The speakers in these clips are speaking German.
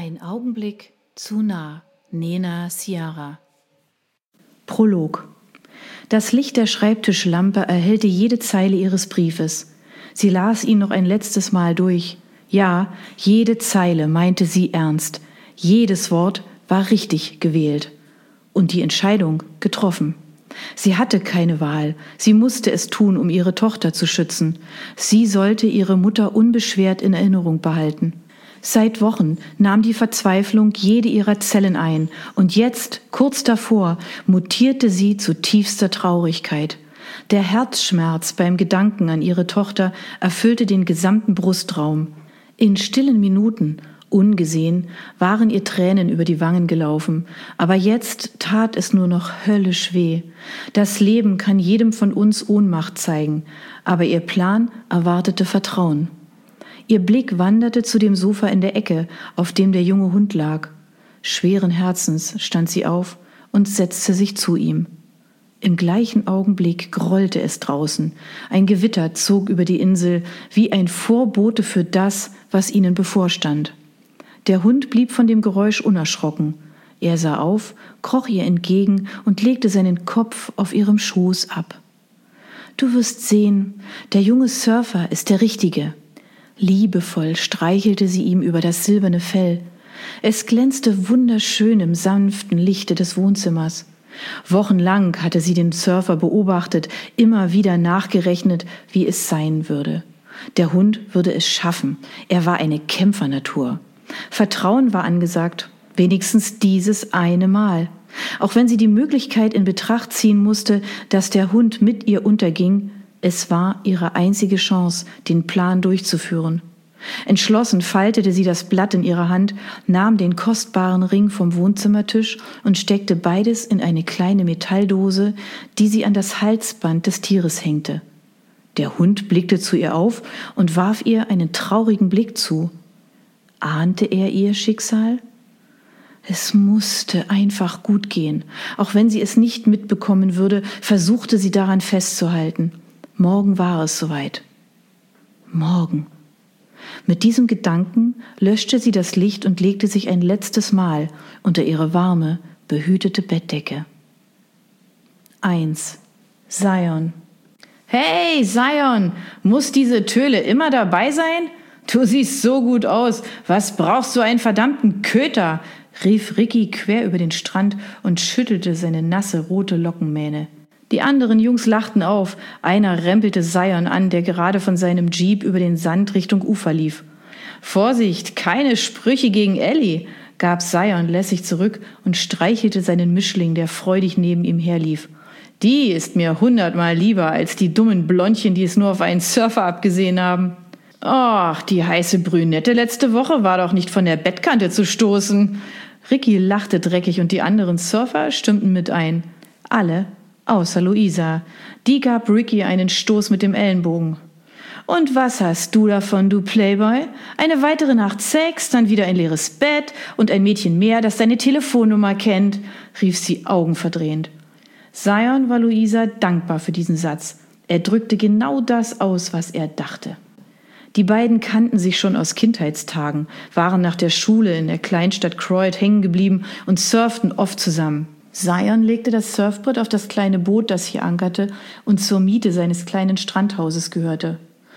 Ein Augenblick zu nah. Nena Ciara. Prolog. Das Licht der Schreibtischlampe erhellte jede Zeile ihres Briefes. Sie las ihn noch ein letztes Mal durch. Ja, jede Zeile meinte sie ernst. Jedes Wort war richtig gewählt. Und die Entscheidung getroffen. Sie hatte keine Wahl. Sie musste es tun, um ihre Tochter zu schützen. Sie sollte ihre Mutter unbeschwert in Erinnerung behalten. Seit Wochen nahm die Verzweiflung jede ihrer Zellen ein, und jetzt, kurz davor, mutierte sie zu tiefster Traurigkeit. Der Herzschmerz beim Gedanken an ihre Tochter erfüllte den gesamten Brustraum. In stillen Minuten, ungesehen, waren ihr Tränen über die Wangen gelaufen, aber jetzt tat es nur noch höllisch weh. Das Leben kann jedem von uns Ohnmacht zeigen, aber ihr Plan erwartete Vertrauen. Ihr Blick wanderte zu dem Sofa in der Ecke, auf dem der junge Hund lag. Schweren Herzens stand sie auf und setzte sich zu ihm. Im gleichen Augenblick grollte es draußen. Ein Gewitter zog über die Insel, wie ein Vorbote für das, was ihnen bevorstand. Der Hund blieb von dem Geräusch unerschrocken. Er sah auf, kroch ihr entgegen und legte seinen Kopf auf ihrem Schoß ab. »Du wirst sehen, der junge Surfer ist der Richtige.« Liebevoll streichelte sie ihm über das silberne Fell. Es glänzte wunderschön im sanften Lichte des Wohnzimmers. Wochenlang hatte sie den Surfer beobachtet, immer wieder nachgerechnet, wie es sein würde. Der Hund würde es schaffen. Er war eine Kämpfernatur. Vertrauen war angesagt, wenigstens dieses eine Mal. Auch wenn sie die Möglichkeit in Betracht ziehen musste, dass der Hund mit ihr unterging, es war ihre einzige Chance, den Plan durchzuführen. Entschlossen faltete sie das Blatt in ihrer Hand, nahm den kostbaren Ring vom Wohnzimmertisch und steckte beides in eine kleine Metalldose, die sie an das Halsband des Tieres hängte. Der Hund blickte zu ihr auf und warf ihr einen traurigen Blick zu. Ahnte er ihr Schicksal? Es musste einfach gut gehen. Auch wenn sie es nicht mitbekommen würde, versuchte sie daran festzuhalten. Morgen war es soweit. Morgen. Mit diesem Gedanken löschte sie das Licht und legte sich ein letztes Mal unter ihre warme, behütete Bettdecke. 1. Zion. »Hey, Zion, muss diese Töle immer dabei sein? Du siehst so gut aus. Was brauchst du einen verdammten Köter?« rief Ricky quer über den Strand und schüttelte seine nasse rote Lockenmähne. Die anderen Jungs lachten auf. Einer rempelte Zion an, der gerade von seinem Jeep über den Sand Richtung Ufer lief. »Vorsicht, keine Sprüche gegen Ellie«, gab Zion lässig zurück und streichelte seinen Mischling, der freudig neben ihm herlief. »Die ist mir 100-mal lieber als die dummen Blondchen, die es nur auf einen Surfer abgesehen haben.« »Och, die heiße Brünette letzte Woche war doch nicht von der Bettkante zu stoßen.« Ricky lachte dreckig und die anderen Surfer stimmten mit ein. Alle außer Luisa. Die gab Ricky einen Stoß mit dem Ellenbogen. »Und was hast du davon, du Playboy? Eine weitere Nacht Sex, dann wieder ein leeres Bett und ein Mädchen mehr, das deine Telefonnummer kennt«, rief sie augenverdrehend. Zion war Luisa dankbar für diesen Satz. Er drückte genau das aus, was er dachte. Die beiden kannten sich schon aus Kindheitstagen, waren nach der Schule in der Kleinstadt Croyd hängen geblieben und surften oft zusammen. Zion legte das Surfbrett auf das kleine Boot, das hier ankerte und zur Miete seines kleinen Strandhauses gehörte.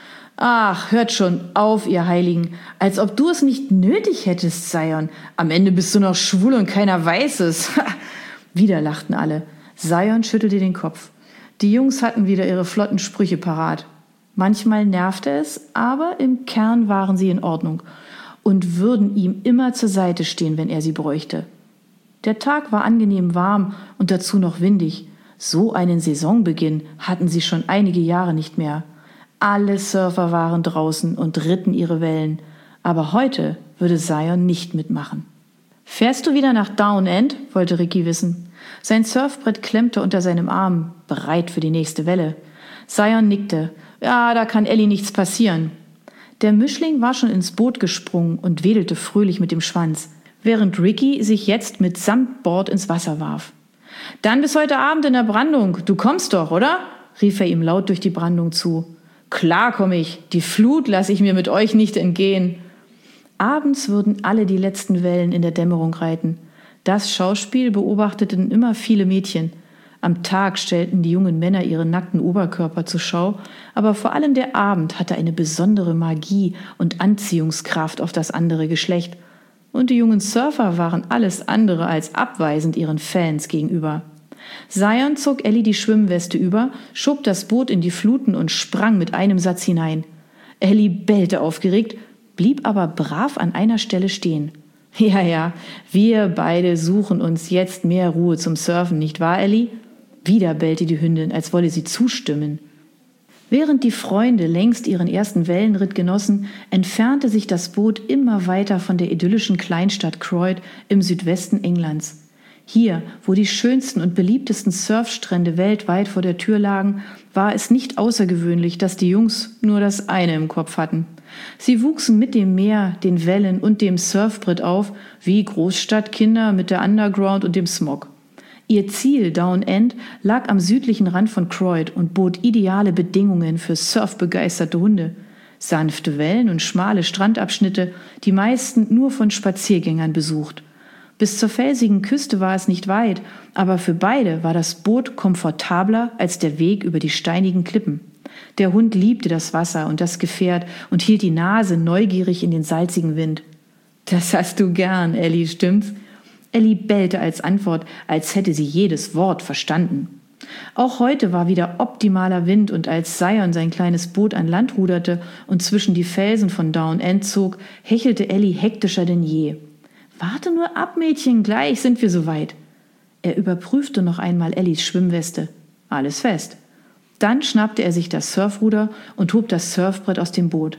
»Ach, hört schon auf, ihr Heiligen, als ob du es nicht nötig hättest, Zion. Am Ende bist du noch schwul und keiner weiß es.« Wieder lachten alle. Zion schüttelte den Kopf. Die Jungs hatten wieder ihre flotten Sprüche parat. Manchmal nervte es, aber im Kern waren sie in Ordnung und würden ihm immer zur Seite stehen, wenn er sie bräuchte. Der Tag war angenehm warm und dazu noch windig. So einen Saisonbeginn hatten sie schon einige Jahre nicht mehr. Alle Surfer waren draußen und ritten ihre Wellen. Aber heute würde Zion nicht mitmachen. »Fährst du wieder nach Down End?«, wollte Ricky wissen. Sein Surfbrett klemmte unter seinem Arm, bereit für die nächste Welle. Zion nickte. »Ja, da kann Ellie nichts passieren.« Der Mischling war schon ins Boot gesprungen und wedelte fröhlich mit dem Schwanz, während Ricky sich jetzt mit Samtbord ins Wasser warf. »Dann bis heute Abend in der Brandung. Du kommst doch, oder?«, rief er ihm laut durch die Brandung zu. »Klar komme ich. Die Flut lasse ich mir mit euch nicht entgehen.« Abends würden alle die letzten Wellen in der Dämmerung reiten. Das Schauspiel beobachteten immer viele Mädchen. Am Tag stellten die jungen Männer ihre nackten Oberkörper zur Schau, aber vor allem der Abend hatte eine besondere Magie und Anziehungskraft auf das andere Geschlecht. Und die jungen Surfer waren alles andere als abweisend ihren Fans gegenüber. Zion zog Ellie die Schwimmweste über, schob das Boot in die Fluten und sprang mit einem Satz hinein. Ellie bellte aufgeregt, blieb aber brav an einer Stelle stehen. Ja, wir beide suchen uns jetzt mehr Ruhe zum Surfen, nicht wahr, Ellie? Wieder bellte die Hündin, als wolle sie zustimmen. Während die Freunde längst ihren ersten Wellenritt genossen, entfernte sich das Boot immer weiter von der idyllischen Kleinstadt Croyd im Südwesten Englands. Hier, wo die schönsten und beliebtesten Surfstrände weltweit vor der Tür lagen, war es nicht außergewöhnlich, dass die Jungs nur das eine im Kopf hatten. Sie wuchsen mit dem Meer, den Wellen und dem Surfbrett auf, wie Großstadtkinder mit der Underground und dem Smog. Ihr Ziel, Down End, lag am südlichen Rand von Croyd und bot ideale Bedingungen für surfbegeisterte Hunde. Sanfte Wellen und schmale Strandabschnitte, die meisten nur von Spaziergängern besucht. Bis zur felsigen Küste war es nicht weit, aber für beide war das Boot komfortabler als der Weg über die steinigen Klippen. Der Hund liebte das Wasser und das Gefährt und hielt die Nase neugierig in den salzigen Wind. »Das hast du gern, Ellie, stimmt's?« Ellie bellte als Antwort, als hätte sie jedes Wort verstanden. Auch heute war wieder optimaler Wind und als Zion sein kleines Boot an Land ruderte und zwischen die Felsen von Down End zog, hechelte Ellie hektischer denn je. »Warte nur ab, Mädchen, gleich sind wir soweit.« Er überprüfte noch einmal Ellies Schwimmweste. Alles fest. Dann schnappte er sich das Surfruder und hob das Surfbrett aus dem Boot.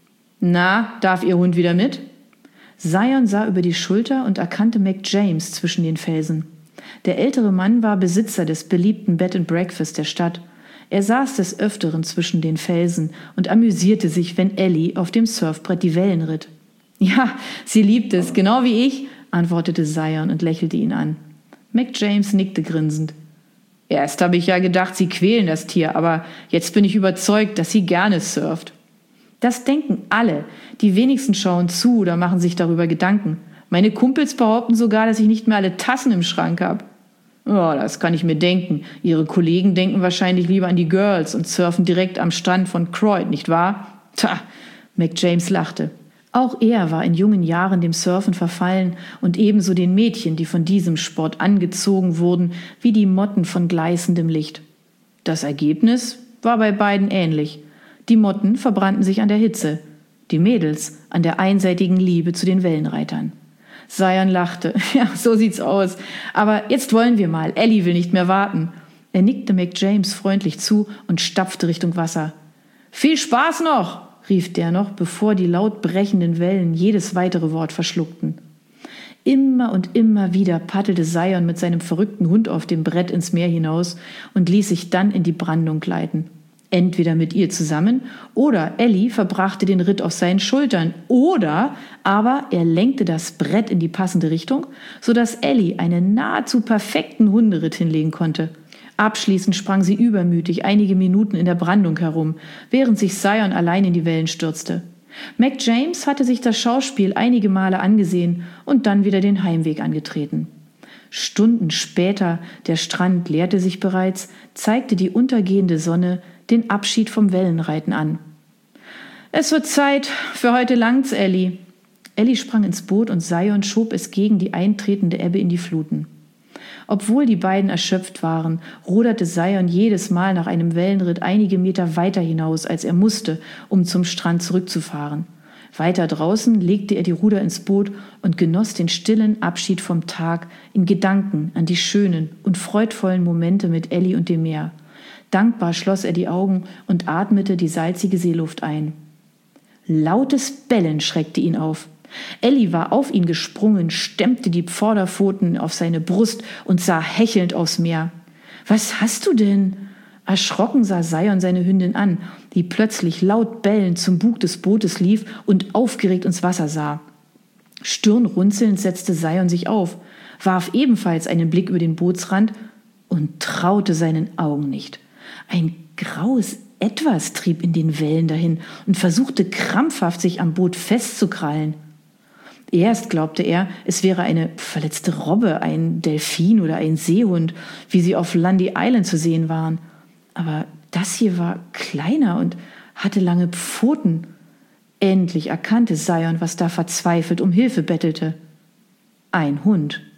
»Na, darf Ihr Hund wieder mit?« Zion sah über die Schulter und erkannte Mac James zwischen den Felsen. Der ältere Mann war Besitzer des beliebten Bed and Breakfast der Stadt. Er saß des Öfteren zwischen den Felsen und amüsierte sich, wenn Ellie auf dem Surfbrett die Wellen ritt. »Ja, sie liebt es, genau wie ich«, antwortete Zion und lächelte ihn an. Mac James nickte grinsend. »Erst habe ich ja gedacht, Sie quälen das Tier, aber jetzt bin ich überzeugt, dass sie gerne surft.« »Das denken alle. Die wenigsten schauen zu oder machen sich darüber Gedanken. Meine Kumpels behaupten sogar, dass ich nicht mehr alle Tassen im Schrank habe.« »Oh, das kann ich mir denken. Ihre Kollegen denken wahrscheinlich lieber an die Girls und surfen direkt am Strand von Croyd, nicht wahr?« »Tja«, Mac James lachte. Auch er war in jungen Jahren dem Surfen verfallen und ebenso den Mädchen, die von diesem Sport angezogen wurden, wie die Motten von gleißendem Licht. Das Ergebnis war bei beiden ähnlich. Die Motten verbrannten sich an der Hitze, die Mädels an der einseitigen Liebe zu den Wellenreitern. Zion lachte. »Ja, so sieht's aus. Aber jetzt wollen wir mal. Ellie will nicht mehr warten.« Er nickte Mac James freundlich zu und stapfte Richtung Wasser. »Viel Spaß noch«, rief der noch, bevor die laut brechenden Wellen jedes weitere Wort verschluckten. Immer und immer wieder paddelte Zion mit seinem verrückten Hund auf dem Brett ins Meer hinaus und ließ sich dann in die Brandung gleiten. Entweder mit ihr zusammen oder Ellie verbrachte den Ritt auf seinen Schultern oder aber er lenkte das Brett in die passende Richtung, sodass Ellie einen nahezu perfekten Hunderitt hinlegen konnte. Abschließend sprang sie übermütig einige Minuten in der Brandung herum, während sich Zion allein in die Wellen stürzte. Mac James hatte sich das Schauspiel einige Male angesehen und dann wieder den Heimweg angetreten. Stunden später, der Strand leerte sich bereits, zeigte die untergehende Sonne den Abschied vom Wellenreiten an. »Es wird Zeit, für heute langt's, Ellie.« Ellie sprang ins Boot und Zion schob es gegen die eintretende Ebbe in die Fluten. Obwohl die beiden erschöpft waren, ruderte Zion jedes Mal nach einem Wellenritt einige Meter weiter hinaus, als er musste, um zum Strand zurückzufahren. Weiter draußen legte er die Ruder ins Boot und genoss den stillen Abschied vom Tag in Gedanken an die schönen und freudvollen Momente mit Ellie und dem Meer. Dankbar schloss er die Augen und atmete die salzige Seeluft ein. Lautes Bellen schreckte ihn auf. Ellie war auf ihn gesprungen, stemmte die Vorderpfoten auf seine Brust und sah hechelnd aufs Meer. »Was hast du denn?« Erschrocken sah Zion seine Hündin an, die plötzlich laut bellend zum Bug des Bootes lief und aufgeregt ins Wasser sah. Stirnrunzelnd setzte Zion sich auf, warf ebenfalls einen Blick über den Bootsrand und traute seinen Augen nicht. Ein graues Etwas trieb in den Wellen dahin und versuchte krampfhaft, sich am Boot festzukrallen. Erst glaubte er, es wäre eine verletzte Robbe, ein Delfin oder ein Seehund, wie sie auf Lundy Island zu sehen waren. Aber das hier war kleiner und hatte lange Pfoten. Endlich erkannte Zion, was da verzweifelt um Hilfe bettelte. Ein Hund.